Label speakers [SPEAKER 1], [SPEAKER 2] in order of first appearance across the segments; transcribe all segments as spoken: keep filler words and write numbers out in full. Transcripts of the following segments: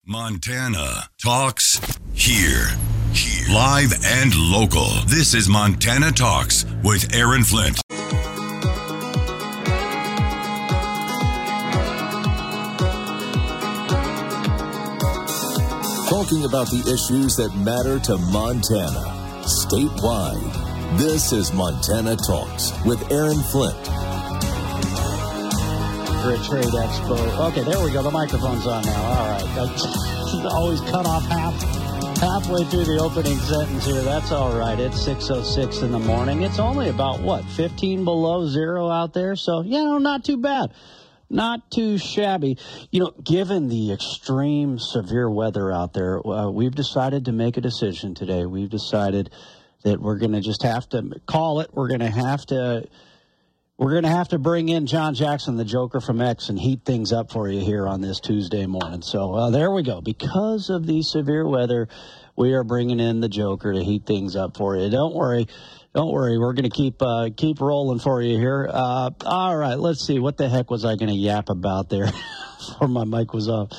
[SPEAKER 1] Montana Talks here. Here. Live and local. This is Montana Talks with Aaron Flint.
[SPEAKER 2] Talking about the issues that matter to Montana statewide. This is Montana Talks with Aaron Flint.
[SPEAKER 3] Trade Expo. Okay, there we go. The microphone's on now. All right. That's always cut off half halfway through the opening sentence here. That's all right. It's six oh six in the morning. It's only about, what, fifteen below zero out there? So, you know, not too bad. Not too shabby. You know, given the extreme severe weather out there, uh, we've decided to make a decision today. We've decided that we're going to just have to call it. We're going to have to... We're going to have to bring in John Jackson, the Joker from X, and heat things up for you here on this Tuesday morning. So uh, there we go. Because of the severe weather, we are bringing in the Joker to heat things up for you. Don't worry. Don't worry. We're going to keep uh, keep rolling for you here. Uh, all right. Let's see. What the heck was I going to yap about there before my mic was off?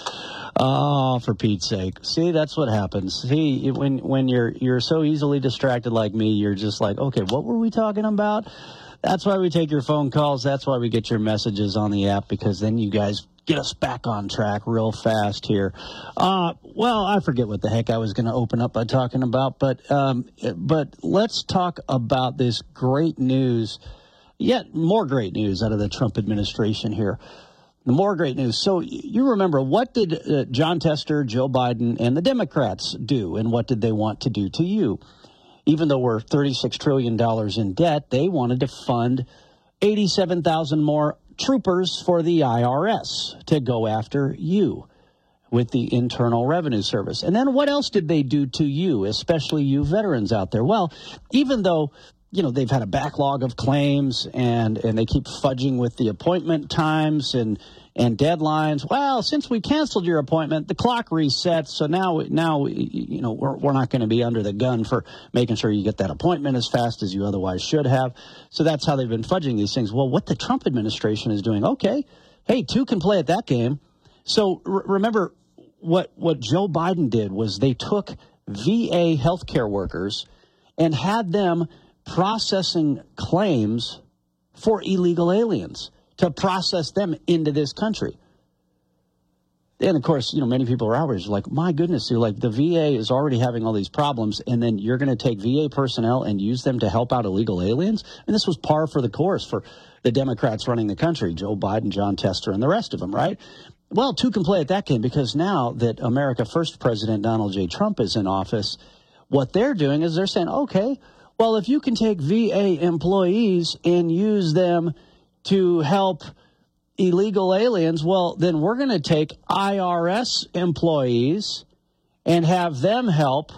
[SPEAKER 3] Oh, for Pete's sake. See, that's what happens. See, when when you're you're so easily distracted like me, you're just like, okay, what were we talking about? That's why we take your phone calls. That's why we get your messages on the app, because then you guys get us back on track real fast here. Uh, well, I forget what the heck I was going to open up by talking about, but um, but let's talk about this great news, yet more great news out of the Trump administration here. The more great news. So you remember, what did uh, Jon Tester, Joe Biden, and the Democrats do, and what did they want to do to you? Even though we're thirty-six trillion dollars in debt, they wanted to fund eighty-seven thousand more troopers for the I R S to go after you with the Internal Revenue Service. And then what else did they do to you, especially you veterans out there? Well, even though, you know, they've had a backlog of claims and, and they keep fudging with the appointment times and and deadlines. Well, since we canceled your appointment, the clock resets. So now, now you know, we're, we're not going to be under the gun for making sure you get that appointment as fast as you otherwise should have. So that's how they've been fudging these things. Well, what the Trump administration is doing, okay, hey, two can play at that game. So r- remember, what, what Joe Biden did was they took V A healthcare workers and had them processing claims for illegal aliens, to process them into this country. And, of course, you know, many people are outraged, like, my goodness, you're like, the V A is already having all these problems, and then you're going to take V A personnel and use them to help out illegal aliens? And this was par for the course for the Democrats running the country, Joe Biden, Jon Tester, and the rest of them, right? Well, two can play at that game, because now that America First President Donald J. Trump is in office, what they're doing is they're saying, okay, well, if you can take V A employees and use them to help illegal aliens, well, then we're going to take I R S employees and have them help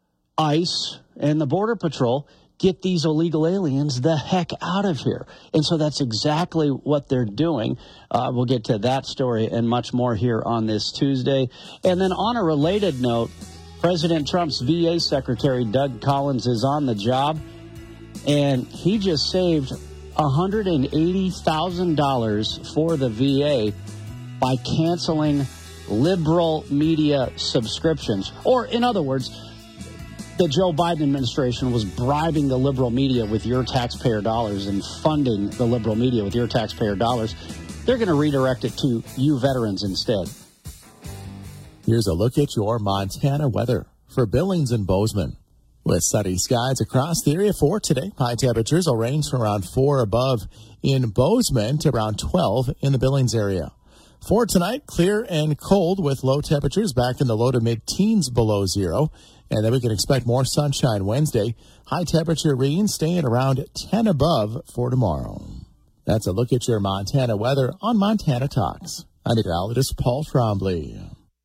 [SPEAKER 3] ICE and the Border Patrol get these illegal aliens the heck out of here. And so that's exactly what they're doing. Uh, we'll get to that story and much more here on this Tuesday. And then on a related note, President Trump's V A Secretary Doug Collins is on the job, and he just saved one hundred eighty thousand dollars for the V A by canceling liberal media subscriptions. Or, in other words, the Joe Biden administration was bribing the liberal media with your taxpayer dollars and funding the liberal media with your taxpayer dollars. They're going to redirect it to you veterans instead.
[SPEAKER 4] Here's a look at your Montana weather for Billings and Bozeman. With sunny skies across the area for today, high temperatures will range from around four above in Bozeman to around twelve in the Billings area. For tonight, clear and cold with low temperatures back in the low to mid-teens below zero. And then we can expect more sunshine Wednesday. High temperature readings staying around ten above for tomorrow. That's a look at your Montana weather on Montana Talks. I'm meteorologist Paul Trombley.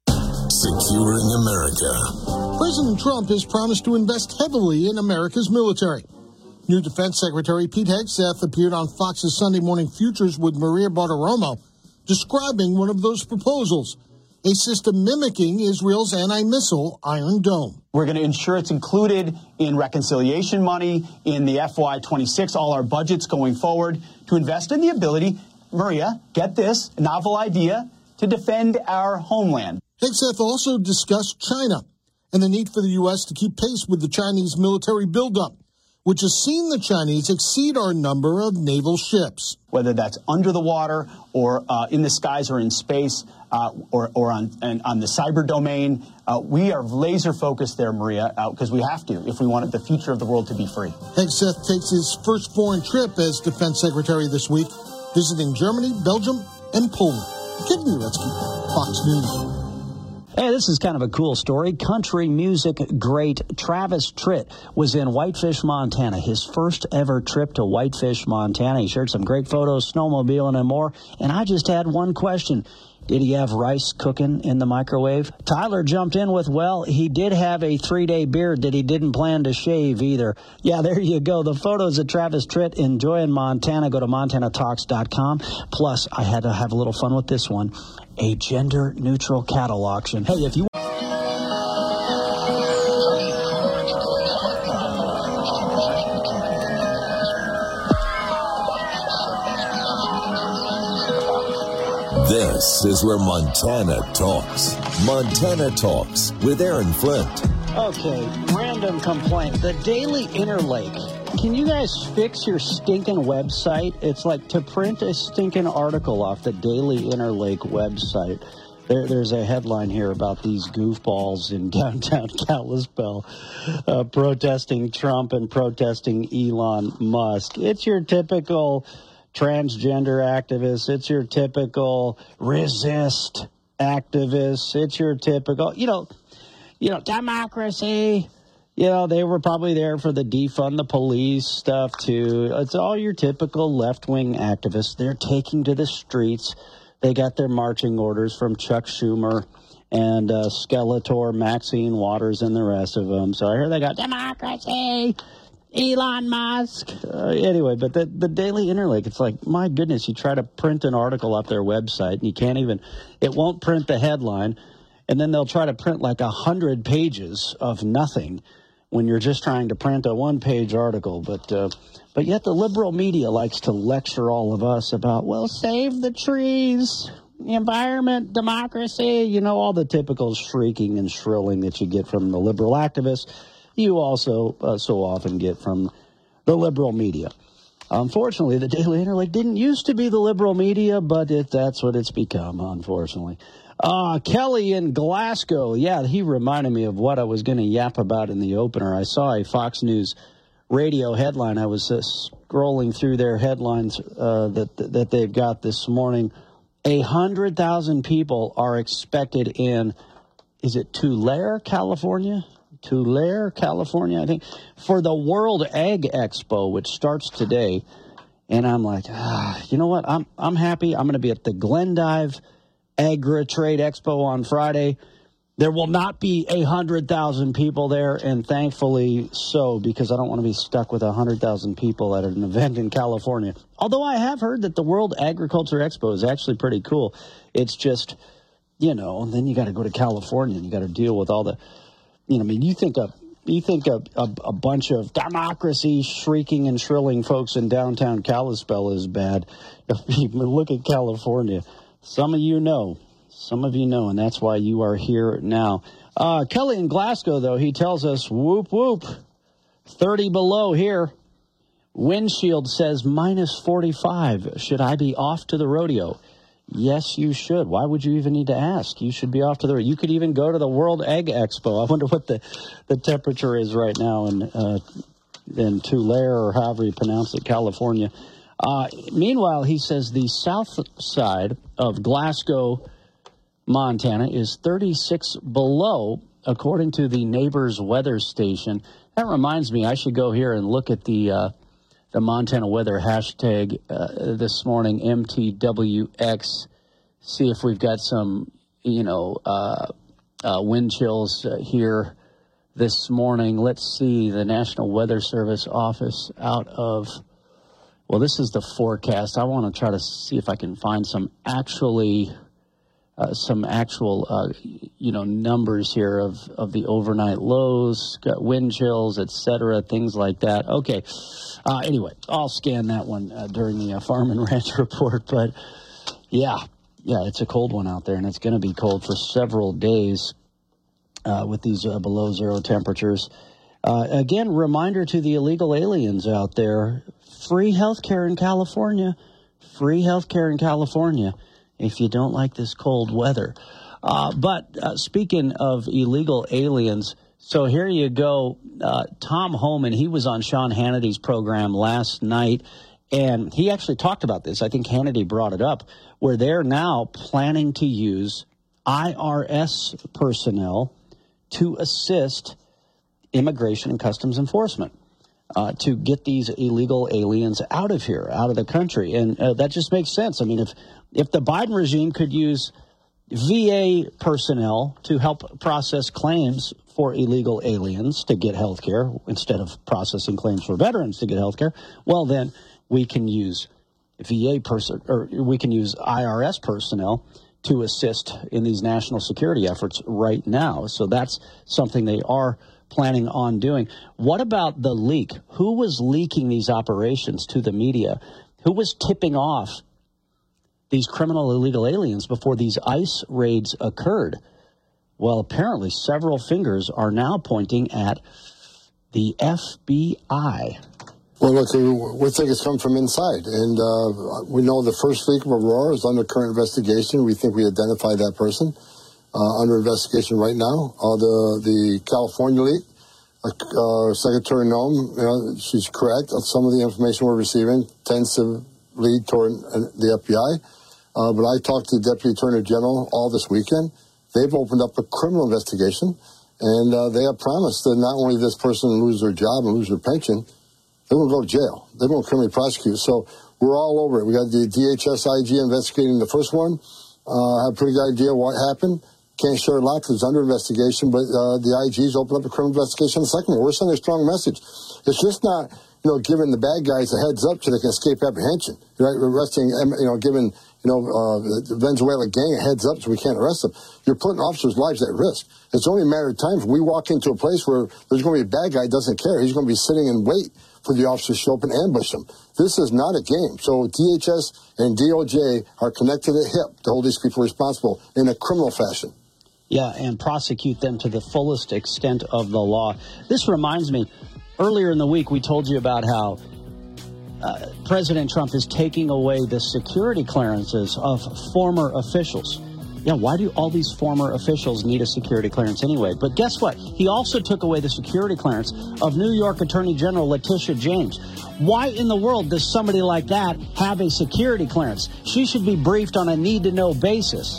[SPEAKER 2] Securing America.
[SPEAKER 5] President Trump has promised to invest heavily in America's military. New Defense Secretary Pete Hegseth appeared on Fox's Sunday Morning Futures with Maria Bartiromo, describing one of those proposals, a system mimicking Israel's anti-missile Iron Dome.
[SPEAKER 6] We're going to ensure it's included in reconciliation money, in the F Y twenty-six, all our budgets going forward, to invest in the ability, Maria, get this, novel idea, to defend our homeland.
[SPEAKER 5] Hegseth also discussed China and the need for the U S to keep pace with the Chinese military buildup, which has seen the Chinese exceed our number of naval ships.
[SPEAKER 6] Whether that's under the water or uh, in the skies or in space uh, or, or on, and on the cyber domain, uh, we are laser focused there, Maria, because uh, we have to if we want the future of the world to be free.
[SPEAKER 5] Hegseth takes his first foreign trip as defense secretary this week, visiting Germany, Belgium, and Poland. Kid Muretsky, Fox News.
[SPEAKER 3] Hey, this is kind of a cool story. Country music great Travis Tritt was in Whitefish, Montana, his first ever trip to Whitefish, Montana. He shared some great photos, snowmobiling and more. And I just had one question. Did he have rice cooking in the microwave? Tyler jumped in with, well, he did have a three-day beard that he didn't plan to shave either. Yeah, there you go. The photos of Travis Tritt enjoying Montana. Go to montana talks dot com. Plus, I had to have a little fun with this one. A gender-neutral cattle auction. Hey, if you...
[SPEAKER 2] This is where Montana talks. Montana Talks with Aaron Flint.
[SPEAKER 3] Okay, random complaint. The Daily Interlake. Can you guys fix your stinking website? It's like to print a stinking article off the Daily Interlake website. There, there's a headline here about these goofballs in downtown Kalispell uh, protesting Trump and protesting Elon Musk. It's your typical transgender activists. It's your typical resist activists. It's your typical, you know, you know, democracy. You know, they were probably there for the defund the police stuff, too. It's all your typical left-wing activists. They're taking to the streets. They got their marching orders from Chuck Schumer and uh, Skeletor, Maxine Waters, and the rest of them. So I hear they got democracy, Elon Musk. Uh, anyway, but the, the Daily Interlake, it's like, my goodness, you try to print an article off their website, and you can't even, it won't print the headline, and then they'll try to print like a hundred pages of nothing when you're just trying to print a one-page article. But uh, but yet the liberal media likes to lecture all of us about, well, save the trees, the environment, democracy, you know, all the typical shrieking and shrilling that you get from the liberal activists. You also uh, so often get from the liberal media. Unfortunately, the Daily Interlake didn't used to be the liberal media, but it, that's what it's become, unfortunately. Uh, Kelly in Glasgow. Yeah, he reminded me of what I was going to yap about in the opener. I saw a Fox News radio headline. I was uh, scrolling through their headlines uh, that that they've got this morning. A hundred thousand people are expected in, is it Tulare, California? Tulare, California, I think, for the World Egg Expo, which starts today. And I'm like, ah, you know what? I'm I'm happy. I'm going to be at the Glendive Agri Trade Expo on Friday. There will not be a hundred thousand people there, and thankfully so, because I don't want to be stuck with a hundred thousand people at an event in California. Although I have heard that the World Agriculture Expo is actually pretty cool. It's just, you know, then you got to go to California and you got to deal with all the, you know, I mean, you think a you think a, a, a bunch of democracy shrieking and shrilling folks in downtown Kalispell is bad. Look at California. Some of you know. Some of you know, and that's why you are here now. Uh, Kelly in Glasgow, though, he tells us, whoop, whoop, thirty below here. Windshield says minus forty-five. Should I be off to the rodeo? Yes, you should. Why would you even need to ask? You should be off to the rodeo. You could even go to the World Egg Expo. I wonder what the, the temperature is right now in, uh, in Tulare, or however you pronounce it, California. Uh, meanwhile, he says the south side of Glasgow, Montana, is thirty-six below, according to the Neighbors Weather Station. That reminds me, I should go here and look at the uh, the Montana weather hashtag uh, this morning, M T W X, see if we've got some, you know, uh, uh, wind chills uh, here this morning. Let's see, the National Weather Service office out of... Well, this is the forecast. I want to try to see if I can find some actually, uh, some actual, uh, you know, numbers here of, of the overnight lows, got wind chills, et cetera, things like that. Okay. Uh, anyway, I'll scan that one uh, during the uh, Farm and Ranch report. But, yeah, Yeah, it's a cold one out there, and it's going to be cold for several days uh, with these uh, below zero temperatures. Uh, again, reminder to the illegal aliens out there, free health care in California. Free health care in California if you don't like this cold weather. Uh, but uh, speaking of illegal aliens, so here you go. Uh, Tom Homan, he was on Sean Hannity's program last night, and he actually talked about this. I think Hannity brought it up, where they're now planning to use I R S personnel to assist Immigration and Customs Enforcement uh, to get these illegal aliens out of here, out of the country. And uh, that just makes sense. I mean, if if the Biden regime could use V A personnel to help process claims for illegal aliens to get health care instead of processing claims for veterans to get health care, well, then we can use V A person or we can use I R S personnel to assist in these national security efforts right now. So that's something they are planning on doing. What about the leak? Who was leaking these operations to the media? Who was tipping off these criminal illegal aliens before these ICE raids occurred? Well, apparently several fingers are now pointing at the F B I.
[SPEAKER 7] Well, look, we think it's come from inside, and uh, we know the first leak of Aurora is under current investigation. We think we identified that person uh, under investigation right now. Uh, the the California leak, uh, Secretary Noem, you know, she's correct. Some of the information we're receiving tends to lead toward the F B I. Uh, but I talked to the Deputy Attorney General all this weekend. They've opened up a criminal investigation, and uh, they have promised that not only this person lose their job and lose their pension, they're going to go to jail. They're going to criminally prosecute. So we're all over it. We got the D H S I G investigating the first one. Uh, have a pretty good idea what happened. Can't share a lot because it's under investigation, but uh, the I G's opened up a criminal investigation on the second one. We're sending a strong message. It's just not, you know, giving the bad guys a heads up so they can escape apprehension. Right? We're arresting, you know, giving, you know, uh, the Venezuela gang a heads up so we can't arrest them. You're putting officers' lives at risk. It's only a matter of time. If we walk into a place where there's going to be a bad guy who doesn't care, he's going to be sitting in wait for the officers to show up and ambush them. This is not a game. So D H S and D O J are connected at hip to hold these people responsible in a criminal fashion.
[SPEAKER 3] Yeah, and prosecute them to the fullest extent of the law. This reminds me, earlier in the week we told you about how uh, President Trump is taking away the security clearances of former officials. Yeah, why do all these former officials need a security clearance anyway? But guess what? He also took away the security clearance of New York Attorney General Letitia James. Why in the world does somebody like that have a security clearance? She should be briefed on a need-to-know basis.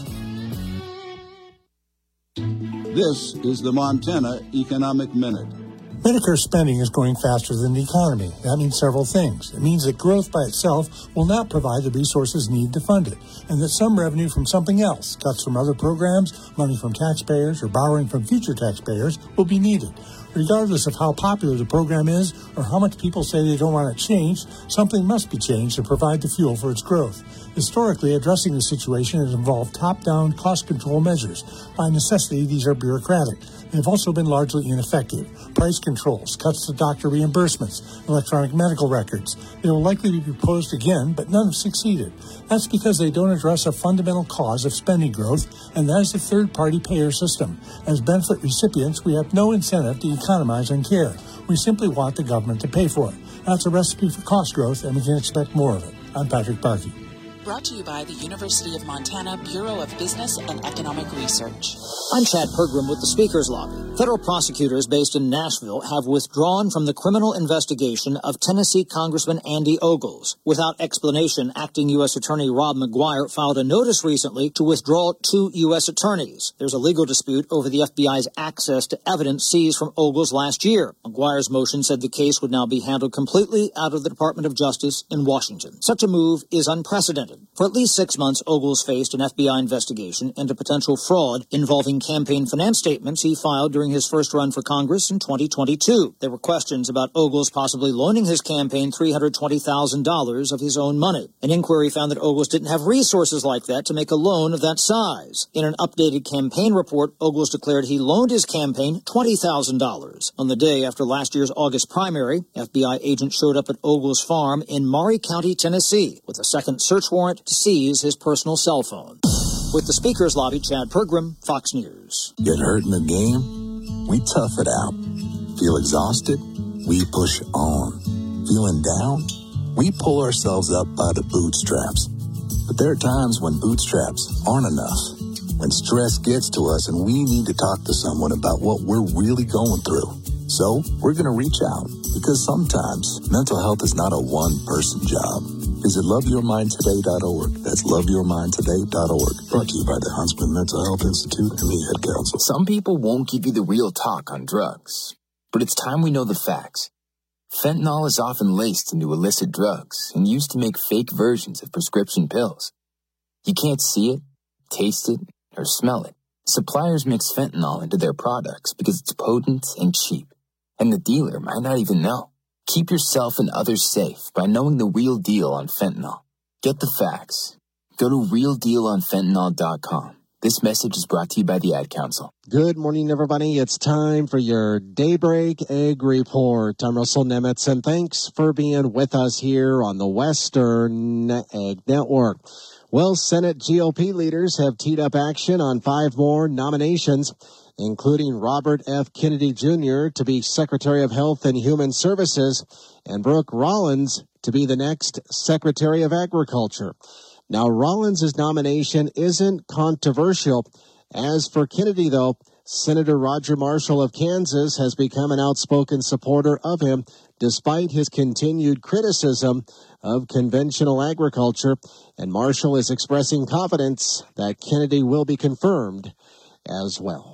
[SPEAKER 8] This is the Montana Economic Minute.
[SPEAKER 5] Medicare spending is growing faster than the economy. That means several things. It means that growth by itself will not provide the resources needed to fund it, and that some revenue from something else, cuts from other programs, money from taxpayers, or borrowing from future taxpayers, will be needed. Regardless of how popular the program is or how much people say they don't want it changed, something must be changed to provide the fuel for its growth. Historically, addressing the situation has involved top-down cost control measures. By necessity, these are bureaucratic. They've also been largely ineffective. Price controls, cuts to doctor reimbursements, electronic medical records. They will likely be proposed again, but none have succeeded. That's because they don't address a fundamental cause of spending growth, and that is the third-party payer system. As benefit recipients, we have no incentive to economize on care. We simply want the government to pay for it. That's a recipe for cost growth, and we can expect more of it. I'm Patrick Parkey.
[SPEAKER 9] Brought to you by the University of Montana Bureau of Business and Economic Research.
[SPEAKER 10] I'm Chad Pergram with the Speaker's Lobby. Federal prosecutors based in Nashville have withdrawn from the criminal investigation of Tennessee Congressman Andy Ogles. Without explanation, acting U S Attorney Rob McGuire filed a notice recently to withdraw two U S attorneys. There's a legal dispute over the F B I's access to evidence seized from Ogles last year. McGuire's motion said the case would now be handled completely out of the Department of Justice in Washington. Such a move is unprecedented. For at least six months, Ogles faced an F B I investigation into potential fraud involving campaign finance statements he filed during his first run for Congress in twenty twenty-two. There were questions about Ogles possibly loaning his campaign three hundred twenty thousand dollars of his own money. An inquiry found that Ogles didn't have resources like that to make a loan of that size. In an updated campaign report, Ogles declared he loaned his campaign twenty thousand dollars. On the day after last year's August primary, F B I agents showed up at Ogles' farm in Maury County, Tennessee, with a second search warrant warrant to seize his personal cell phone. With the Speaker's Lobby, Chad Pergram, Fox News.
[SPEAKER 11] Get hurt in the game? We tough it out. Feel exhausted? We push on. Feeling down? We pull ourselves up by the bootstraps. But there are times when bootstraps aren't enough. When stress gets to us and we need to talk to someone about what we're really going through. So we're going to reach out because sometimes mental health is not a one-person job. Visit love your mind today dot org. That's love your mind today dot org. Brought to you by the Huntsman Mental Health Institute and the Ad Council.
[SPEAKER 12] Some people won't give you the real talk on drugs, but it's time we know the facts. Fentanyl is often laced into illicit drugs and used to make fake versions of prescription pills. You can't see it, taste it, or smell it. Suppliers mix fentanyl into their products because it's potent and cheap, and the dealer might not even know. Keep yourself and others safe by knowing the real deal on fentanyl. Get the facts. Go to real deal on fentanyl dot com. This message is brought to you by the Ad Council.
[SPEAKER 13] Good morning, everybody. It's time for your Daybreak Egg Report. I'm Russell Nemitz, and thanks for being with us here on the Western Egg Network. Well, Senate G O P leaders have teed up action on five more nominations, including Robert F. Kennedy Junior to be Secretary of Health and Human Services and Brooke Rollins to be the next Secretary of Agriculture. Now, Rollins' nomination isn't controversial. As for Kennedy, though, Senator Roger Marshall of Kansas has become an outspoken supporter of him, despite his continued criticism of conventional agriculture, and Marshall is expressing confidence that Kennedy will be confirmed as well.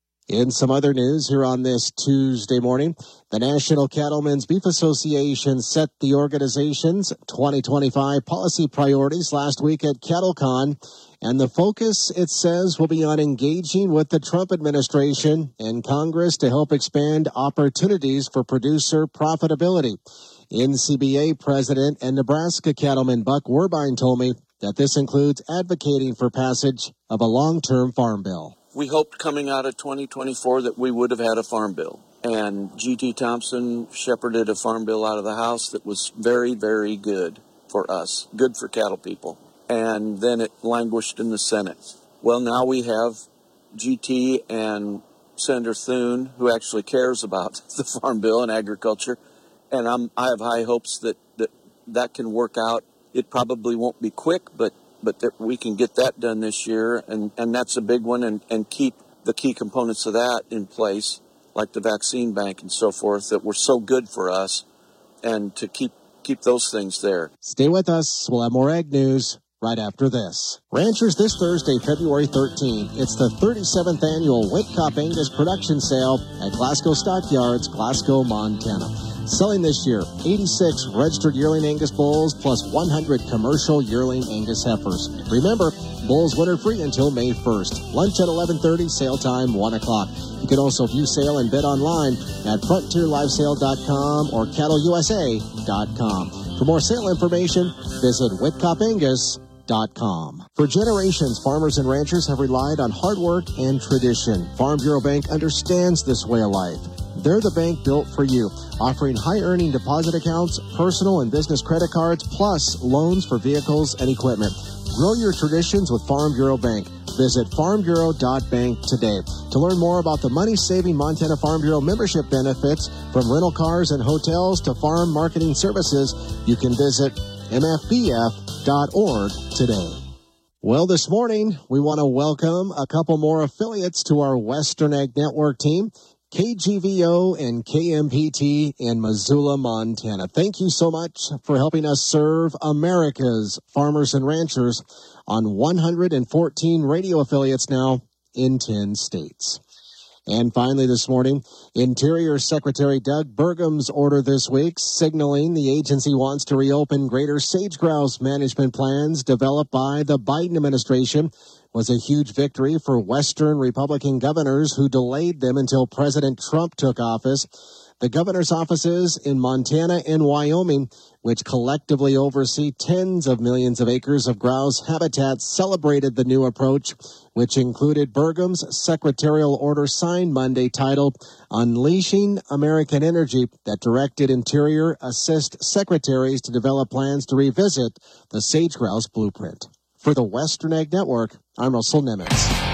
[SPEAKER 13] In some other news here on this Tuesday morning, the National Cattlemen's Beef Association set the organization's twenty twenty-five policy priorities last week at CattleCon, and the focus, it says, will be on engaging with the Trump administration and Congress to help expand opportunities for producer profitability. N C B A President and Nebraska cattleman Buck Werbine told me that this includes advocating for passage of a long-term farm bill.
[SPEAKER 14] We hoped coming out of twenty twenty-four that we would have had a farm bill. And G T Thompson shepherded a farm bill out of the House that was very, very good for us, good for cattle people. And then it languished in the Senate. Well, now we have G T and Senator Thune, who actually cares about the farm bill and agriculture. And I'm, I have high hopes that, that that can work out. It probably won't be quick, but but that we can get that done this year, and, and that's a big one, and, and keep the key components of that in place, like the vaccine bank and so forth, that were so good for us, and to keep keep those things there.
[SPEAKER 13] Stay with us. We'll have more ag news right after this. Ranchers, this Thursday, February thirteenth, it's the thirty-seventh annual Whitcop Angus production sale at Glasgow Stockyards, Glasgow, Montana. Selling this year, eighty-six registered yearling Angus bulls plus one hundred commercial yearling Angus heifers. Remember, bulls winter free until May first. Lunch at eleven thirty, sale time one o'clock. You can also view sale and bid online at frontier live sale dot com or cattle u s a dot com. For more sale information, visit whitcop angus dot com. For generations, farmers and ranchers have relied on hard work and tradition. Farm Bureau Bank understands this way of life. They're the bank built for you, offering high-earning deposit accounts, personal and business credit cards, plus loans for vehicles and equipment. Grow your traditions with Farm Bureau Bank. Visit farm bureau dot bank today. To learn more about the money-saving Montana Farm Bureau membership benefits, from rental cars and hotels to farm marketing services, you can visit m f b f dot org today. Well, this morning, we want to welcome a couple more affiliates to our Western Ag Network team. K G V O and K M P T in Missoula, Montana. Thank you so much for helping us serve America's farmers and ranchers on one hundred fourteen radio affiliates now in ten states. And finally this morning, Interior Secretary Doug Burgum's order this week signaling the agency wants to reopen greater sage-grouse management plans developed by the Biden administration was a huge victory for Western Republican governors who delayed them until President Trump took office. The governor's offices in Montana and Wyoming, which collectively oversee tens of millions of acres of grouse habitats, celebrated the new approach, which included Burgum's secretarial order signed Monday titled Unleashing American Energy that directed Interior Assist Secretaries to develop plans to revisit the sage grouse blueprint. For the Western Ag Network, I'm Russell Nimitz.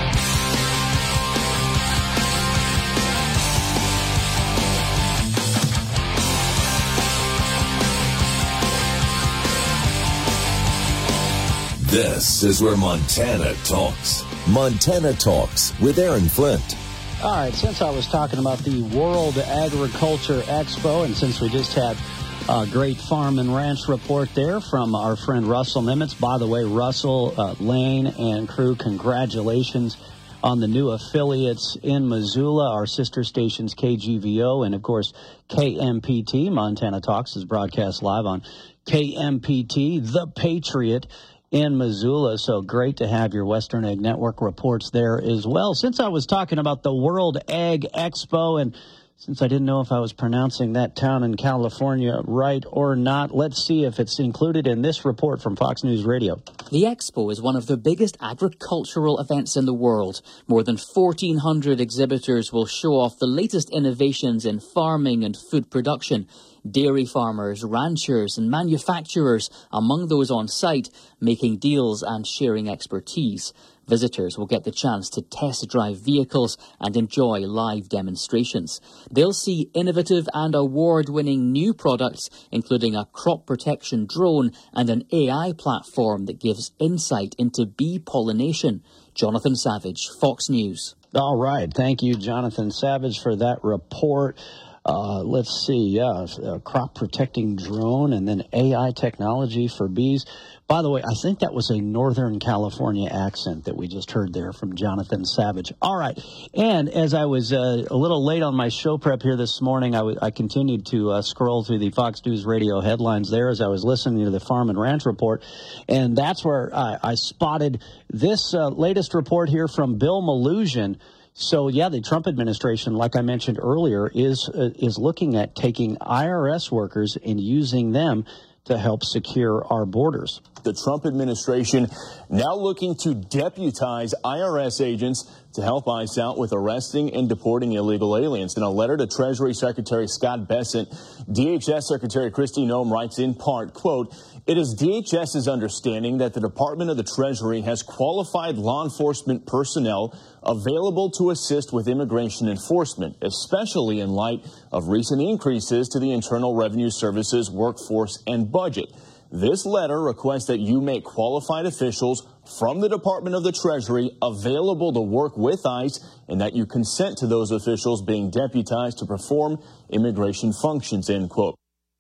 [SPEAKER 2] This is where Montana talks. Montana Talks with Aaron Flint.
[SPEAKER 3] All right, since I was talking about the World Agriculture Expo, and since we just had a great farm and ranch report there from our friend Russell Nimitz. By the way, Russell, uh, Lane, and crew, congratulations on the new affiliates in Missoula, our sister stations K G V O and, of course, K M P T. Montana Talks is broadcast live on K M P T, The Patriot, in Missoula. So great to have your Western Ag Network reports there as well. Since I was talking about the World Ag Expo, and since I didn't know if I was pronouncing that town in California right or not, let's see if it's included in this report from Fox News Radio.
[SPEAKER 15] The Expo is one of the biggest agricultural events in the world. More than fourteen hundred exhibitors will show off the latest innovations in farming and food production. Dairy farmers, ranchers and manufacturers among those on site, making deals and sharing expertise. Visitors will get the chance to test drive vehicles and enjoy live demonstrations. They'll see innovative and award-winning new products, including a crop protection drone and an A I platform that gives insight into bee pollination. Jonathan Savage, Fox News.
[SPEAKER 3] All right. Thank you, Jonathan Savage, for that report. Uh, let's see, yeah, a crop protecting drone and then A I technology for bees. By the way, I think that was a Northern California accent that we just heard there from Jonathan Savage. All right. And as I was uh, a little late on my show prep here this morning, I, w- I continued to uh, scroll through the Fox News Radio headlines there as I was listening to the Farm and Ranch report. And that's where I, I spotted this uh, latest report here from Bill Melugin. So, yeah, the Trump administration, like I mentioned earlier, is uh, is looking at taking I R S workers and using them to help secure our borders.
[SPEAKER 16] The Trump administration now looking to deputize I R S agents to help ICE out with arresting and deporting illegal aliens. In a letter to Treasury Secretary Scott Bessent, D H S Secretary Kristi Noem writes in part, quote, "It is DHS's understanding that the Department of the Treasury has qualified law enforcement personnel available to assist with immigration enforcement, especially in light of recent increases to the Internal Revenue Service's workforce and budget. This letter requests that you make qualified officials from the Department of the Treasury available to work with ICE and that you consent to those officials being deputized to perform immigration functions," end quote.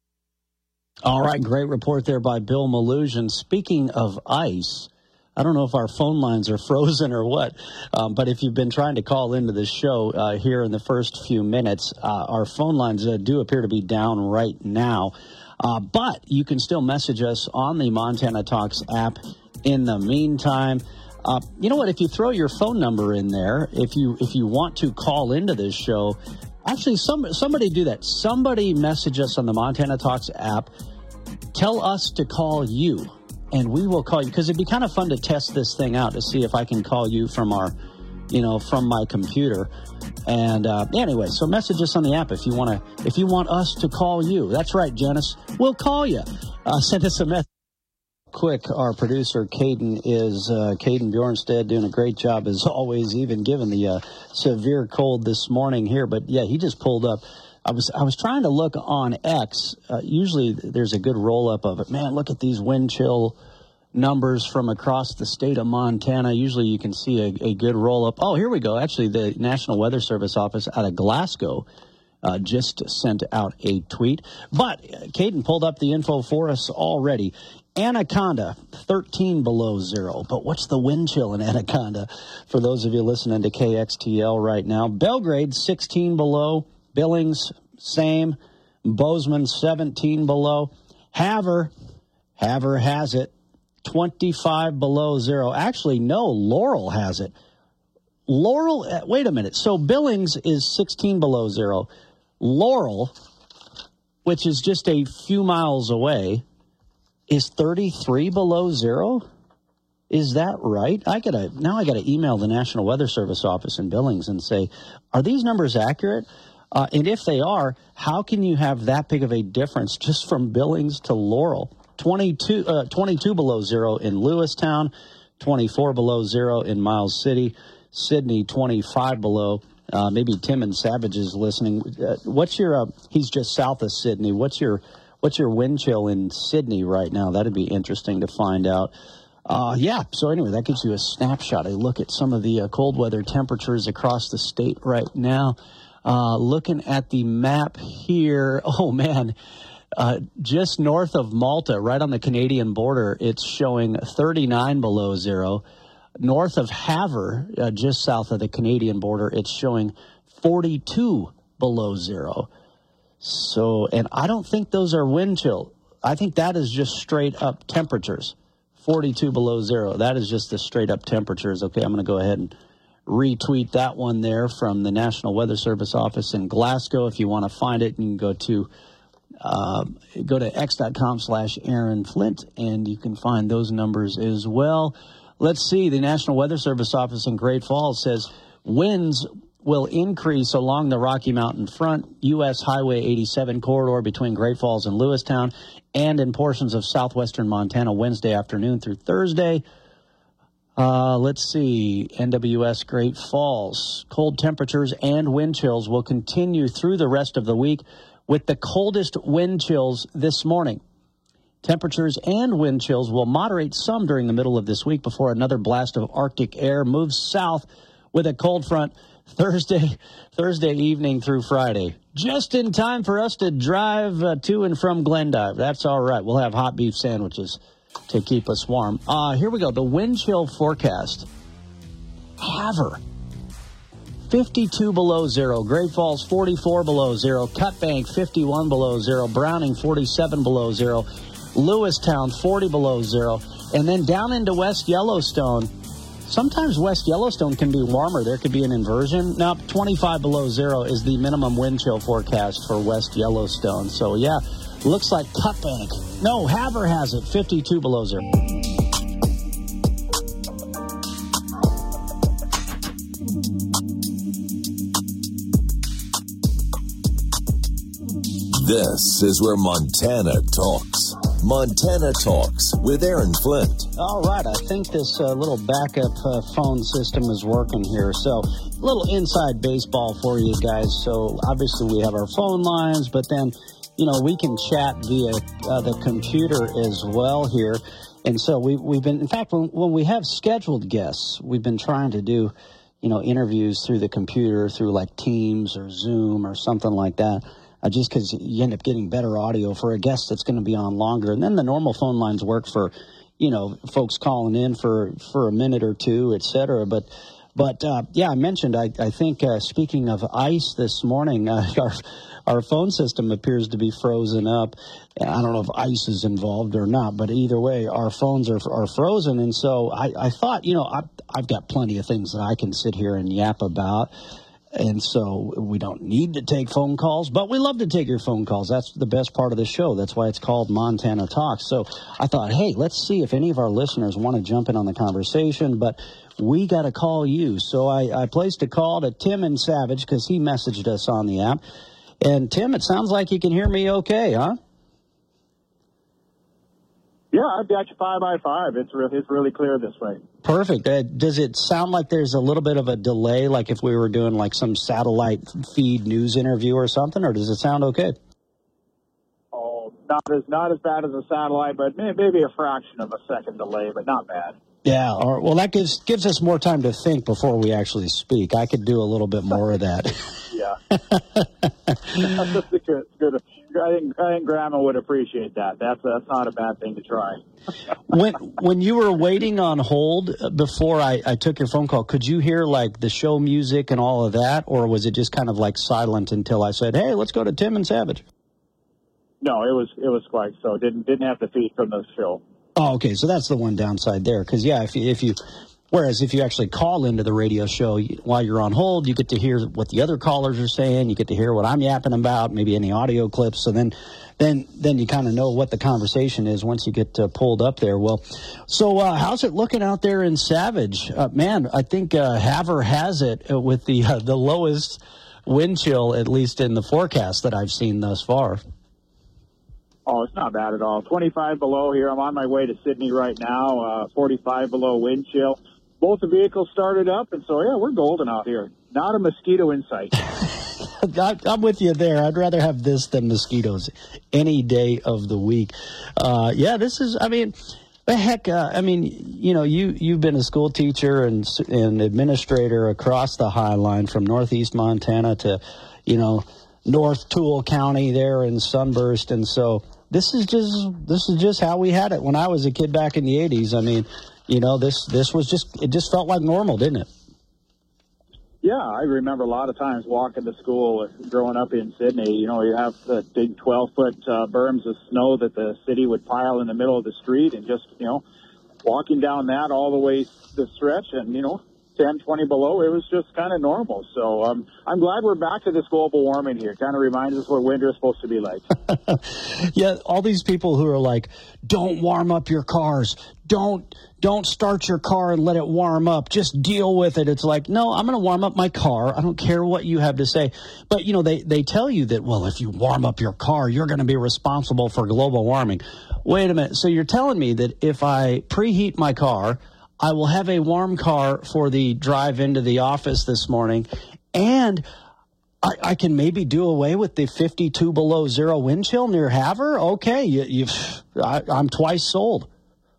[SPEAKER 3] All right, great report there by Bill Melugin. Speaking of ICE, I don't know if our phone lines are frozen or what, um, but if you've been trying to call into the show uh, here in the first few minutes, uh, our phone lines uh, do appear to be down right now. Uh, but you can still message us on the Montana Talks app in the meantime. Uh, you know what? If you throw your phone number in there, if you if you want to call into this show, actually, some, somebody do that. Somebody message us on the Montana Talks app. Tell us to call you, and we will call you, because it'd be kind of fun to test this thing out to see if I can call you from our, you know, from my computer. And uh, anyway, so message us on the app if you want to, if you want us to call you. That's right, Janice. We'll call you. Uh, send us a message. Quick, our producer, Caden, is uh, Caden Bjornstead, doing a great job as always, even given the uh, severe cold this morning here. But yeah, he just pulled up. I was I was trying to look on X. Uh, usually there's a good roll up of it. Man, look at these wind chill numbers from across the state of Montana. Usually you can see a, a good roll up. Oh, here we go. Actually, the National Weather Service office out of Glasgow uh, just sent out a tweet. But uh, Caden pulled up the info for us already. Anaconda, thirteen below zero. But what's the wind chill in Anaconda for those of you listening to K X T L right now? Belgrade, sixteen below. Billings, same. Bozeman, seventeen below. Havre, Havre has it, twenty-five below zero. Actually, no, Laurel has it. Laurel, wait a minute. So Billings is sixteen below zero. Laurel, which is just a few miles away, is thirty-three below zero. Is that right? I gotta now I gotta email the National Weather Service office in Billings and say, are these numbers accurate? Uh, and if they are, how can you have that big of a difference just from Billings to Laurel? twenty-two, uh, twenty-two below zero in Lewistown, twenty-four below zero in Miles City, Sidney twenty-five below. Uh, maybe Tim and Savage is listening. Uh, what's your? Uh, he's just south of Sidney. What's your? What's your wind chill in Sidney right now? That'd be interesting to find out. Uh, yeah, so anyway, that gives you a snapshot, a look at some of the uh, cold weather temperatures across the state right now. Uh, looking at the map here, oh man, uh, just north of Malta, right on the Canadian border, it's showing thirty-nine below zero. North of Havre, uh, just south of the Canadian border, it's showing forty-two below zero. So, and I don't think those are wind chill. I think that is just straight up temperatures. forty-two below zero. That is just the straight up temperatures. Okay, I'm going to go ahead and retweet that one there from the National Weather Service office in Glasgow. If you want to find it, you can go to uh, go to x.com slash Aaron Flint, and you can find those numbers as well. Let's see. The National Weather Service office in Great Falls says winds will increase along the Rocky Mountain front, U S Highway eighty-seven corridor between Great Falls and Lewistown, and in portions of southwestern Montana Wednesday afternoon through Thursday. Uh, let's see, N W S Great Falls. Cold temperatures and wind chills will continue through the rest of the week, with the coldest wind chills this morning. Temperatures and wind chills will moderate some during the middle of this week before another blast of Arctic air moves south with a cold front Thursday, Thursday evening through Friday. Just in time for us to drive uh, to and from Glendive. That's all right. We'll have hot beef sandwiches to keep us warm. Uh, here we go. The wind chill forecast. Havre, fifty-two below zero. Great Falls, forty-four below zero. Cut Bank, fifty-one below zero. Browning, forty-seven below zero. Lewistown, forty below zero. And then down into West Yellowstone, sometimes West Yellowstone can be warmer. There could be an inversion. Now, twenty-five below zero is the minimum wind chill forecast for West Yellowstone. So, yeah, looks like Cut Bank. No, Havre has it, fifty-two below zero.
[SPEAKER 2] This is where Montana talks. Montana Talks with Aaron Flint.
[SPEAKER 3] All right, I think this uh, little backup uh, phone system is working here. So, a little inside baseball for you guys. So, obviously, we have our phone lines, but then, you know, we can chat via uh, the computer as well here. And so, we, we've been, in fact, when, when we have scheduled guests, we've been trying to do, you know, interviews through the computer, through like Teams or Zoom or something like that. Uh, just because you end up getting better audio for a guest that's going to be on longer. And then the normal phone lines work for, you know, folks calling in for, for a minute or two, et cetera. But, but uh, yeah, I mentioned, I, I think, uh, speaking of ice this morning, uh, our, our phone system appears to be frozen up. I don't know if ice is involved or not, but either way, our phones are are frozen. And so I, I thought, you know, I, I've got plenty of things that I can sit here and yap about. And so we don't need to take phone calls, but we love to take your phone calls. That's the best part of the show. That's why it's called Montana Talks. So I thought, hey, let's see if any of our listeners want to jump in on the conversation, but we got to call you. So I, I placed a call to Tim and Savage because he messaged us on the app. And Tim, it sounds like you can hear me okay, huh?
[SPEAKER 17] Yeah, I've got you five by five. It's, re- it's really clear this way.
[SPEAKER 3] Perfect. Uh, does it sound like there's a little bit of a delay, like if we were doing like some satellite feed news interview or something, or does it sound okay?
[SPEAKER 17] Oh, not as not as bad as a satellite, but maybe a fraction of a second delay, but not bad.
[SPEAKER 3] Yeah, or, well, that gives gives us more time to think before we actually speak. I could do a little bit more of that.
[SPEAKER 17] Yeah. That's good. good. I think, I think Grandma would appreciate that. That's that's not a bad thing to try.
[SPEAKER 3] when when you were waiting on hold before I, I took your phone call, could you hear like the show music and all of that, or was it just kind of like silent until I said, "Hey, let's go to Tim and Savage"?
[SPEAKER 17] No, it was it was quite so. Didn't didn't have the feed from the show.
[SPEAKER 3] Oh, okay. So that's the one downside there, because yeah, if you, if you Whereas if you actually call into the radio show while you're on hold, you get to hear what the other callers are saying. You get to hear what I'm yapping about, maybe any audio clips. So then then, then you kind of know what the conversation is once you get uh, pulled up there. Well, so uh, how's it looking out there in Savage? Uh, man, I think uh, Havre has it with the uh, the lowest wind chill, at least in the forecast that I've seen thus far.
[SPEAKER 17] Oh, it's not bad at all. twenty-five below here. I'm on my way to Sydney right now. Uh, forty-five below wind chill. Both the vehicles started up, and so, yeah, we're golden out here. Not a mosquito in sight.
[SPEAKER 3] I'm with you there. I'd rather have this than mosquitoes any day of the week. Uh, yeah, this is, I mean, the heck, uh, I mean, you know, you, you've been a school teacher and, and administrator across the High Line from northeast Montana to, you know, North Toole County there in Sunburst. And so this is just, this is just how we had it when I was a kid back in the eighties. I mean, you know, this, this was just, it just felt like normal, didn't it?
[SPEAKER 17] Yeah, I remember a lot of times walking to school growing up in Sydney. You know, you have the big twelve-foot uh, berms of snow that the city would pile in the middle of the street, and just, you know, walking down that all the way the stretch, and, you know, ten, twenty below, it was just kind of normal. So um, I'm glad we're back to this global warming here. Kind of reminds us what winter is supposed to be like.
[SPEAKER 3] Yeah, all these people who are like, don't warm up your cars. Don't don't start your car and let it warm up. Just deal with it. It's like, no, I'm going to warm up my car. I don't care what you have to say. But, you know, they, they tell you that, well, if you warm up your car, you're going to be responsible for global warming. Wait a minute. So you're telling me that if I preheat my car, I will have a warm car for the drive into the office this morning, and I, I can maybe do away with the fifty-two below zero wind chill near Havre? Okay, you, you've, I, I'm twice sold.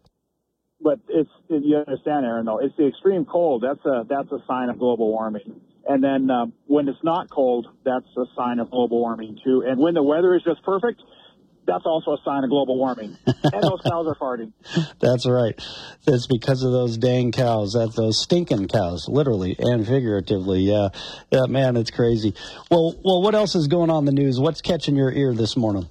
[SPEAKER 17] But it's, you understand, Aaron, though, it's the extreme cold. That's a, that's a sign of global warming. And then uh, when it's not cold, that's a sign of global warming, too. And when the weather is just perfect, that's also a sign of global warming. And those cows are farting.
[SPEAKER 3] That's right. It's because of those dang cows. That's those stinking cows, literally and figuratively. Yeah, yeah, man, it's crazy. Well, well, what else is going on in the news? What's catching your ear this morning?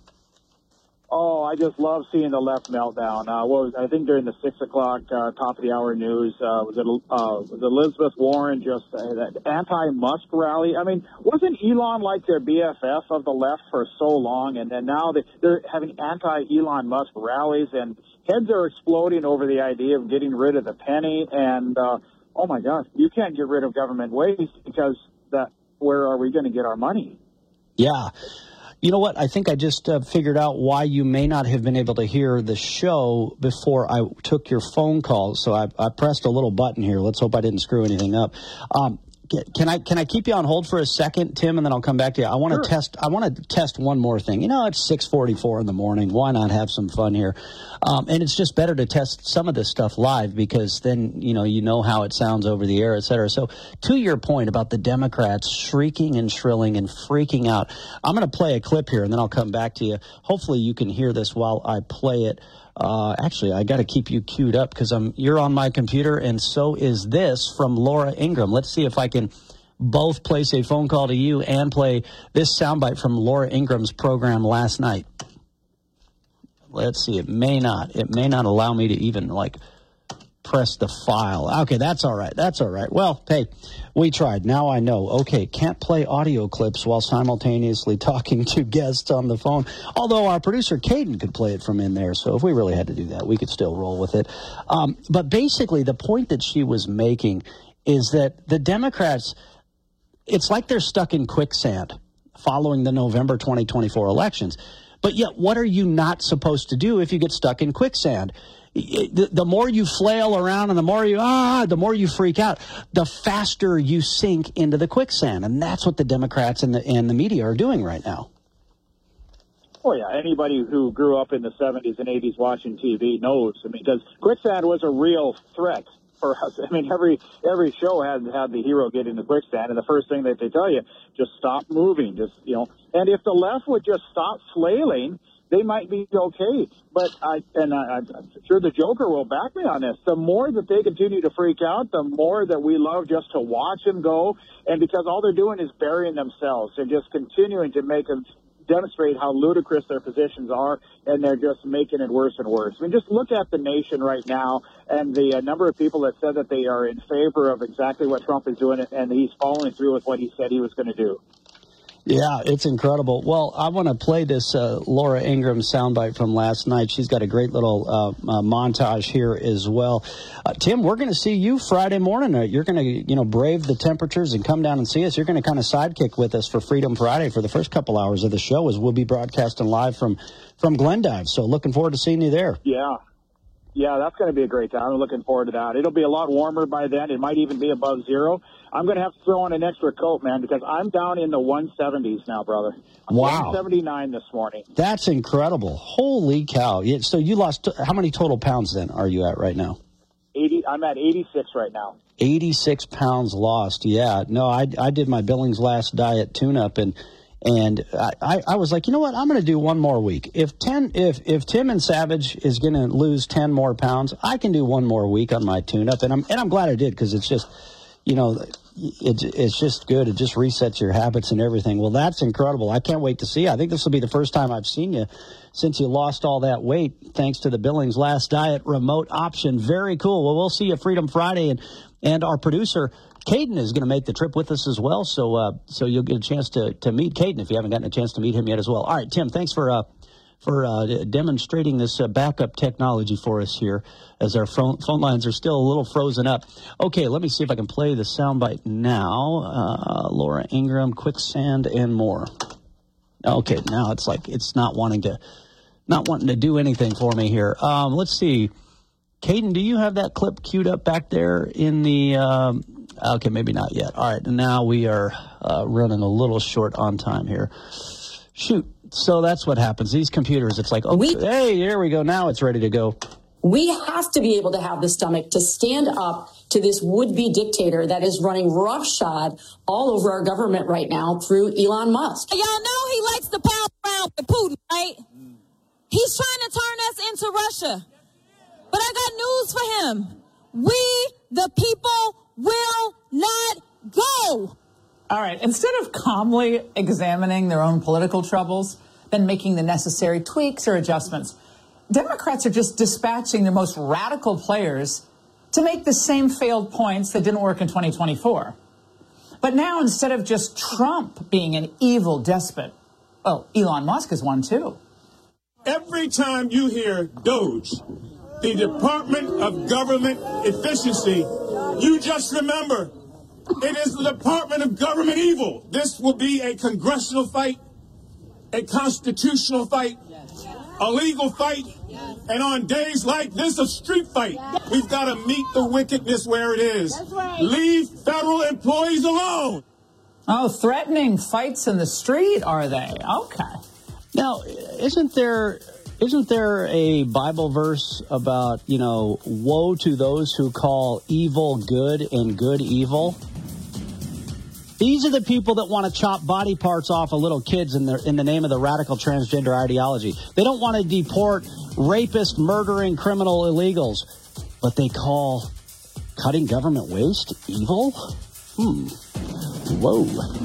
[SPEAKER 17] Oh, I just love seeing the left meltdown. Uh, what was, I think during the six o'clock uh, top of the hour news, uh, was it uh, was Elizabeth Warren just uh, that anti-Musk rally? I mean, wasn't Elon like their B F F of the left for so long, and then now they, they're having anti-Elon Musk rallies, and heads are exploding over the idea of getting rid of the penny. And uh, oh my gosh, you can't get rid of government waste because that. Where are we going to get our money?
[SPEAKER 3] Yeah. You know what? I think I just uh, figured out why you may not have been able to hear the show before I took your phone call. So I, I pressed a little button here. Let's hope I didn't screw anything up. Um, can I can I keep you on hold for a second, Tim, and then I'll come back to you? I want to sure. test. I want to test one more thing. You know, it's six forty-four in the morning. Why not have some fun here? Um, and it's just better to test some of this stuff live because then you know you know how it sounds over the air, et cetera. So to your point about the Democrats shrieking and shrilling and freaking out, I'm going to play a clip here, and then I'll come back to you. Hopefully, you can hear this while I play it. Uh, actually, I got to keep you queued up because I'm you're on my computer, and so is this from Laura Ingraham. Let's see if I can both place a phone call to you and play this soundbite from Laura Ingraham's program last night. Let's see. It may not. It may not allow me to even, like, press the file. Okay, that's all right. That's all right. Well, hey, we tried. Now I know. Okay, can't play audio clips while simultaneously talking to guests on the phone. Although our producer, Caden, could play it from in there. So if we really had to do that, we could still roll with it. Um, but basically, the point that she was making is that the Democrats, it's like they're stuck in quicksand following the November twenty twenty-four elections. But yet, what are you not supposed to do if you get stuck in quicksand? The, the more you flail around and the more you, ah, the more you freak out, the faster you sink into the quicksand. And that's what the Democrats and the, and the media are doing right now.
[SPEAKER 17] Oh, yeah. Anybody who grew up in the seventies and eighties watching T V knows. I mean, because quicksand was a real threat for us. I mean, every every show had had the hero get into quicksand, and the first thing that they tell you, just stop moving. Just, you know, and if the left would just stop flailing, they might be okay. But I, and I, I'm sure the Joker will back me on this. The more that they continue to freak out, the more that we love just to watch them go. And because all they're doing is burying themselves. They're just continuing to make them demonstrate how ludicrous their positions are, and they're just making it worse and worse. I mean, just look at the nation right now and the uh, number of people that said that they are in favor of exactly what Trump is doing, and he's following through with what he said he was going to do.
[SPEAKER 3] Yeah, it's incredible. Well, I want to play this uh, Laura Ingraham soundbite from last night. She's got a great little uh, uh, montage here as well. Uh, Tim, we're going to see you Friday morning. Uh, you're going to, you know, brave the temperatures and come down and see us. You're going to kind of sidekick with us for Freedom Friday for the first couple hours of the show, as we'll be broadcasting live from, from Glendive. So looking forward to seeing you there.
[SPEAKER 17] Yeah. Yeah, that's going to be a great time. I'm looking forward to that. It'll be a lot warmer by then. It might even be above zero. I'm going to have to throw on an extra coat, man, because I'm down in the one seventies now, brother. I'm
[SPEAKER 3] wow.
[SPEAKER 17] one seventy-nine this morning.
[SPEAKER 3] That's incredible. Holy cow. Yeah, so you lost, how many total pounds then are you at right now?
[SPEAKER 17] eighty. I'm at eighty-six right now.
[SPEAKER 3] eighty-six pounds lost. Yeah. No, I, I did my Billings Last Diet tune-up, and and I, I was like, you know what? I'm going to do one more week. If ten, if if Tim and Savage is going to lose ten more pounds, I can do one more week on my tune-up, and I'm and I'm glad I did, because it's just, you know, it's it's just good. It just resets your habits and everything. Well, that's incredible. I can't wait to see you. I think this will be the first time I've seen you since you lost all that weight, thanks to the Billings Last Diet remote option. Very cool. Well, we'll see you Freedom Friday, and and our producer Caden is going to make the trip with us as well. So uh, so you'll get a chance to to meet Caden if you haven't gotten a chance to meet him yet as well. All right, Tim, thanks for uh, for uh, demonstrating this uh, backup technology for us here, as our phone, phone lines are still a little frozen up. Okay, let me see if I can play the soundbite now. Uh, Laura Ingraham, quicksand, and more. Okay, now it's like it's not wanting to not wanting to do anything for me here. Um, let's see. Caden, do you have that clip queued up back there in the um, okay, maybe not yet. All right, now we are uh, running a little short on time here. Shoot. So that's what happens. These computers, it's like, oh, we, hey, here we go. Now it's ready to go.
[SPEAKER 18] We have to be able to have the stomach to stand up to this would-be dictator that is running roughshod all over our government right now through Elon Musk.
[SPEAKER 19] Y'all know he likes to pound around with Putin, right? He's trying to turn us into Russia. But I got news for him. We, the people, will not go.
[SPEAKER 20] All right, instead of calmly examining their own political troubles, then making the necessary tweaks or adjustments, Democrats are just dispatching their most radical players to make the same failed points that didn't work in twenty twenty-four. But now, instead of just Trump being an evil despot, well, Elon Musk is one too.
[SPEAKER 21] Every time you hear Doge, the Department of Government Efficiency, you just remember, it is the Department of Government Evil. This will be a congressional fight, a constitutional fight, a legal fight, and on days like this, a street fight. We've got to meet the wickedness where it is. Leave federal employees alone.
[SPEAKER 20] Oh, threatening fights in the street, are they? Okay.
[SPEAKER 3] Now, isn't there isn't there a Bible verse about, you know, woe to those who call evil good and good evil? These are the people that want to chop body parts off of little kids in the, in the name of the radical transgender ideology. They don't want to deport rapist, murdering, criminal illegals. But they call cutting government waste evil? Hmm. Whoa.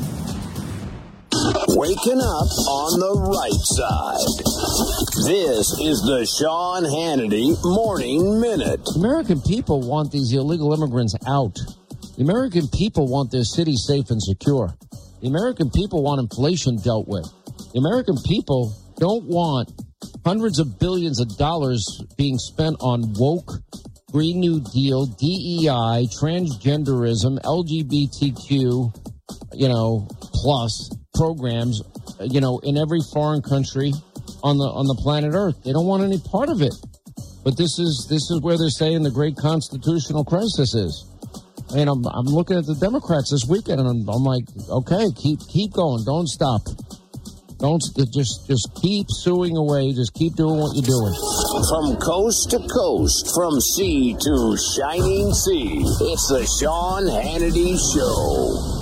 [SPEAKER 22] Waking up on the right side. This is the Sean Hannity Morning Minute.
[SPEAKER 23] American people want these illegal immigrants out. The American people want their city safe and secure. The American people want inflation dealt with. The American people don't want hundreds of billions of dollars being spent on woke, Green New Deal, D E I, transgenderism, L G B T Q, you know, plus programs, you know, in every foreign country on the on the planet Earth. They don't want any part of it. But this is this is where they're saying the great constitutional crisis is. I mean, I'm, I'm looking at the Democrats this weekend, and I'm, I'm like, okay, keep keep going. Don't stop. Don't just just keep suing away. Just keep doing what you're doing.
[SPEAKER 22] From coast to coast, from sea to shining sea, it's the Sean Hannity Show.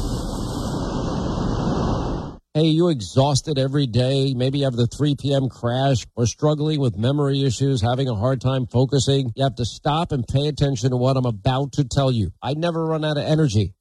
[SPEAKER 23] Hey, you exhausted every day? Maybe you have the three p.m. crash or struggling with memory issues, having a hard time focusing. You have to stop and pay attention to what I'm about to tell you. I never run out of energy.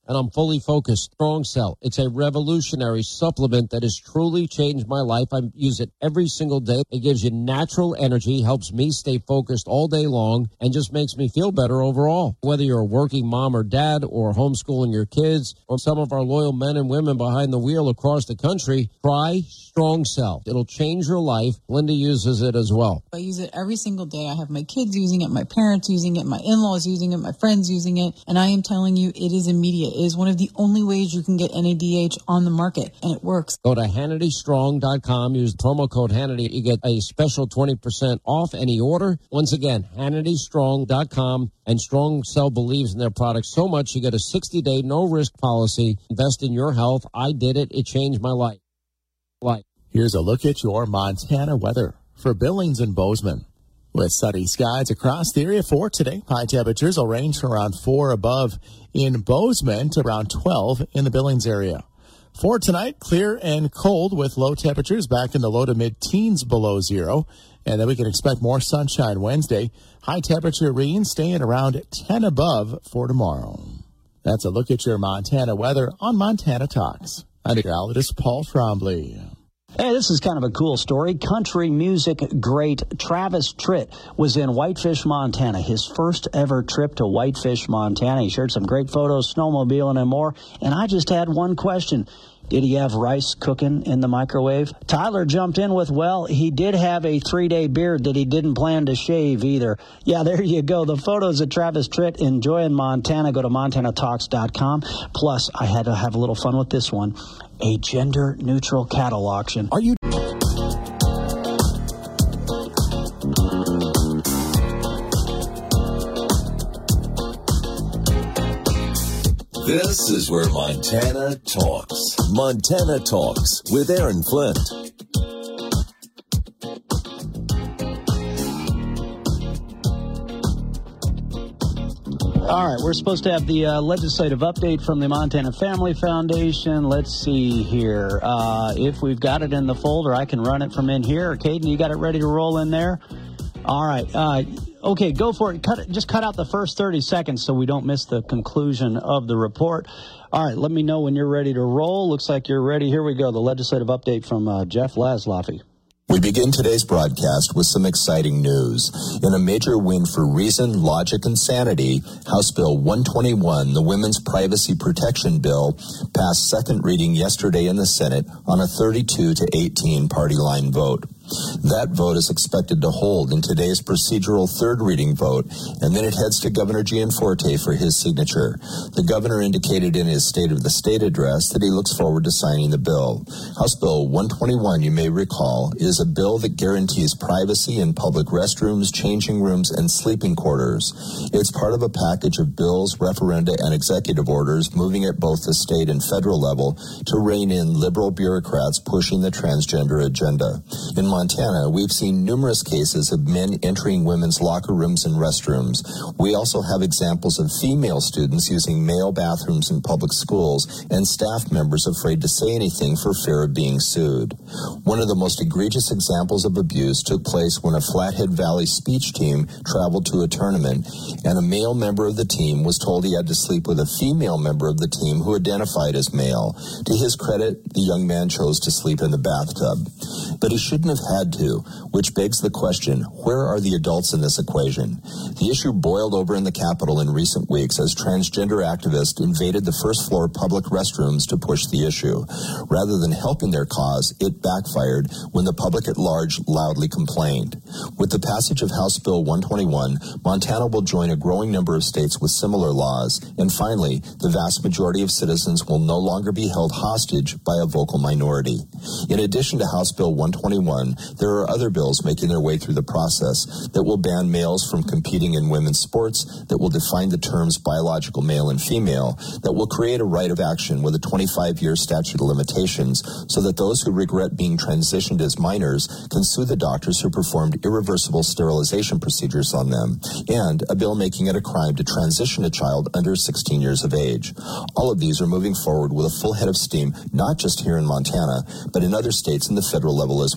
[SPEAKER 23] and I'm fully focused. Strong Cell. It's a revolutionary supplement that has truly changed my life. I use it every single day. It gives you natural energy, helps me stay focused all day long, and just makes me feel better overall. Whether you're a working mom or dad or homeschooling your kids or some of our loyal men and women behind the wheel across the country, try Strong Cell. It'll change your life. Linda uses it as well.
[SPEAKER 1] I use it every single day. I have my kids using it, my parents using it, my in-laws using it, my friends using it, and I am telling you, it is immediate. It is one of the only ways you can get N A D H on the market, and it works.
[SPEAKER 23] Go to Hannity Strong dot com. Use promo code Hannity. You get a special twenty percent off any order. Once again, Hannity Strong dot com. And Strong Cell believes in their products so much, you get a sixty-day no-risk policy. Invest in your health. I did it. It changed my life. Life.
[SPEAKER 4] Here's a look at your Montana weather for Billings and Bozeman. With sunny skies across the area for today, high temperatures will range from around four above in Bozeman to around twelve in the Billings area. For tonight, clear and cold with low temperatures back in the low to mid-teens below zero. And then we can expect more sunshine Wednesday. High temperature readings staying around ten above for tomorrow. That's a look at your Montana weather on Montana Talks. I'm meteorologist Paul Trombley.
[SPEAKER 3] Hey, this is kind of a cool story. Country music great Travis Tritt was in Whitefish, Montana, his first ever trip to Whitefish, Montana. He shared some great photos, snowmobiling and more. And I just had one question. Did he have rice cooking in the microwave? Tyler jumped in with, well, he did have a three-day beard that he didn't plan to shave either. Yeah, there you go. The photos of Travis Tritt enjoying Montana. Go to Montana Talks dot com. Plus, I had to have a little fun with this one. A gender-neutral cattle auction. Are you...
[SPEAKER 2] This is where Montana talks. Montana Talks with Aaron Flint.
[SPEAKER 3] All right, we're supposed to have the uh, legislative update from the Montana Family Foundation. Let's see here. Uh, if we've got it in the folder, I can run it from in here. Caden, you got it ready to roll in there? All right. Uh, okay, go for it. Cut it. Just cut out the first thirty seconds so we don't miss the conclusion of the report. All right, let me know when you're ready to roll. Looks like you're ready. Here we go. The legislative update from uh, Jeff Laszloffy.
[SPEAKER 6] We begin today's broadcast with some exciting news. In a major win for reason, logic, and sanity, House Bill one twenty-one, the Women's Privacy Protection Bill, passed second reading yesterday in the Senate on a thirty-two to eighteen party line vote. That vote is expected to hold in today's procedural third reading vote, and then it heads to Governor Gianforte for his signature. The governor indicated in his State of the State address that he looks forward to signing the bill. House Bill one twenty-one, you may recall, is a bill that guarantees privacy in public restrooms, changing rooms, and sleeping quarters. It's part of a package of bills, referenda, and executive orders moving at both the state and federal level to rein in liberal bureaucrats pushing the transgender agenda. In Montana, we've seen numerous cases of men entering women's locker rooms and restrooms. We also have examples of female students using male bathrooms in public schools and staff members afraid to say anything for fear of being sued. One of the most egregious examples of abuse took place when a Flathead Valley speech team traveled to a tournament, and a male member of the team was told he had to sleep with a female member of the team who identified as male. To his credit, the young man chose to sleep in the bathtub. But he shouldn't have had to, which begs the question, where are the adults in this equation? The issue boiled over in the Capitol in recent weeks as transgender activists invaded the first floor public restrooms to push the issue. Rather than helping their cause, it backfired when the public at large loudly complained. With the passage of House Bill one twenty-one, Montana will join a growing number of states with similar laws, and finally, the vast majority of citizens will no longer be held hostage by a vocal minority. In addition to House Bill one twenty-one, there are other bills making their way through the process that will ban males from competing in women's sports, that will define the terms biological male and female, that will create a right of action with a twenty-five year statute of limitations so that those who regret being transitioned as minors can sue the doctors who performed irreversible sterilization procedures on them, and a bill making it a crime to transition a child under sixteen years of age. All of these are moving forward with a full head of steam, not just here in Montana, but in other states and the federal level as well.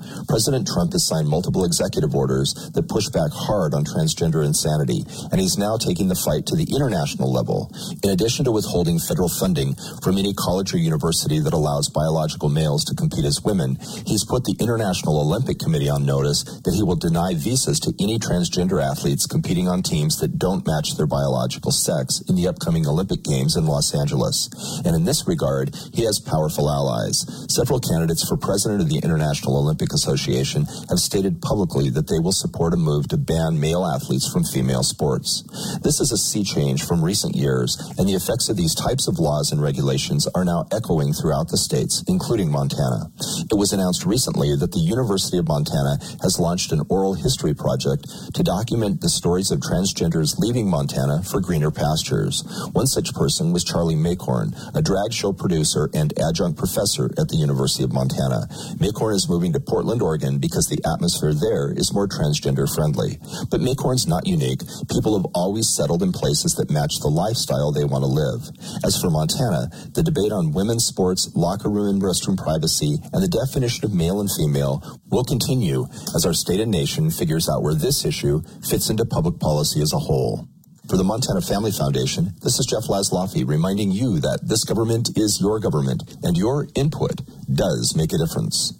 [SPEAKER 6] President Trump has signed multiple executive orders that push back hard on transgender insanity, and he's now taking the fight to the international level. In addition to withholding federal funding from any college or university that allows biological males to compete as women, he's put the International Olympic Committee on notice that he will deny visas to any transgender athletes competing on teams that don't match their biological sex in the upcoming Olympic Games in Los Angeles. And in this regard, he has powerful allies. Several candidates for president of the International Olympic Association have stated publicly that they will support a move to ban male athletes from female sports. This is a sea change from recent years, and the effects of these types of laws and regulations are now echoing throughout the states, including Montana. It was announced recently that the University of Montana has launched an oral history project to document the stories of transgenders leaving Montana for greener pastures. One such person was Charlie Maycorn, a drag show producer and adjunct professor at the University of Montana. Maycorn is moving to Portland, Oregon because the atmosphere there is more transgender friendly. But Maycorn's not unique. People have always settled in places that match the lifestyle they want to live. As for Montana, the debate on women's sports, locker room and restroom privacy, and the definition of male and female will continue as our state and nation figures out where this issue fits into public policy as a whole. For the Montana Family Foundation, this is Jeff Laszloffy reminding you that this government is your government, and your input does make a difference.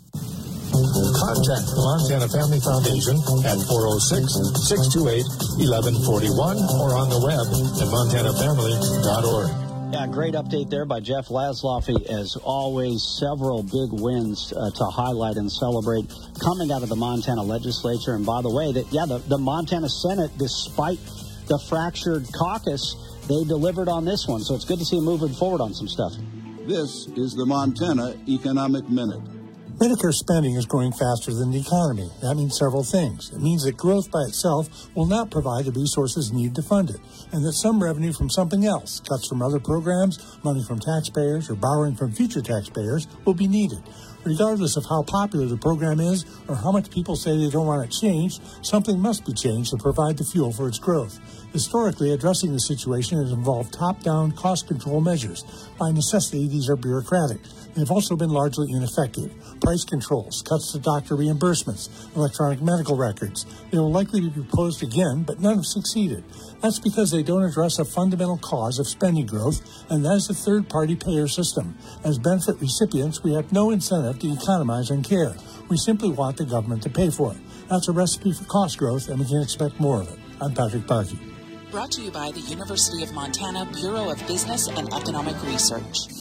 [SPEAKER 5] Contact the Montana Family Foundation at four oh six, six two eight, one one four one or on the web at montana family dot org.
[SPEAKER 3] Yeah, great update there by Jeff Laszloffy. As always, several big wins uh, to highlight and celebrate coming out of the Montana legislature. And by the way, that yeah, the, the Montana Senate, despite the fractured caucus, they delivered on this one. So it's good to see them moving forward on some stuff.
[SPEAKER 7] This is the Montana Economic Minute.
[SPEAKER 8] Medicare spending is growing faster than the economy. That means several things. It means that growth by itself will not provide the resources needed to fund it, and that some revenue from something else, cuts from other programs, money from taxpayers, or borrowing from future taxpayers, will be needed. Regardless of how popular the program is or how much people say they don't want it changed, something must be changed to provide the fuel for its growth. Historically, addressing the situation has involved top-down cost control measures. By necessity, these are bureaucratic. They've also been largely ineffective. Price controls, cuts to doctor reimbursements, electronic medical records. They will likely be proposed again, but none have succeeded. That's because they don't address a fundamental cause of spending growth, and that is the third-party payer system. As benefit recipients, we have no incentive to economize on care. We simply want the government to pay for it. That's a recipe for cost growth, and we can expect more of it. I'm Patrick Parkey.
[SPEAKER 9] Brought to you by the University of Montana Bureau of Business and Economic Research.